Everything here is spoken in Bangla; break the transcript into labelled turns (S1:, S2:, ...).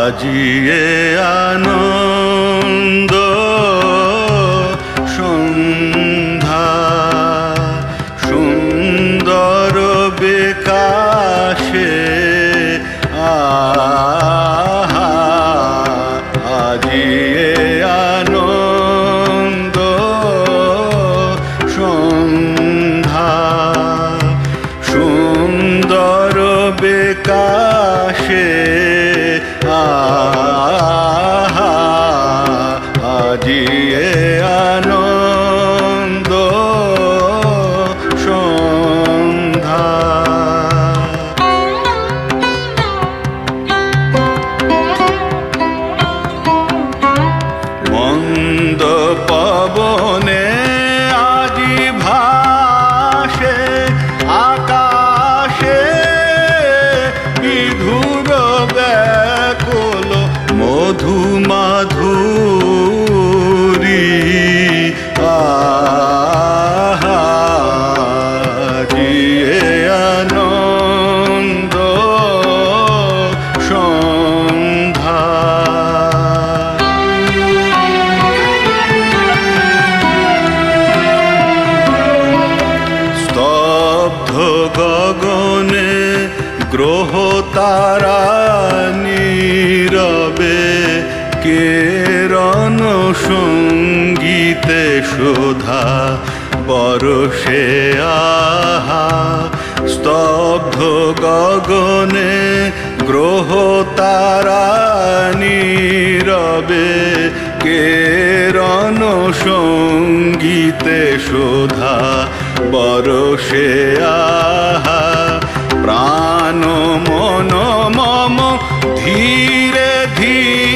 S1: আজিয়ে আনন্দ সন্ধ্যা সুন্দর বিকাশে আজিয়ে আনন্দ সন্ধ্যা সুন্দর বিকাশে আজিয়ে আনন্দ সন্ধ্যা। মন্দ পবনে আজি ভাসে আকাশে বিধুর ব্যাকুল মধু মাধুরী আজিয়ে আনন্দ সন্ধ্যা। স্তব্ধ গগনে গ্রহ তারা নীরবে কেরণ সঙ্গীতে শোধা বরষে স্তব্ধ গগনে গ্রহ তারা নীরবে কেরণ সঙ্গীতে শোধা বরষে প্রাণ মন মম ধীরে ধীরে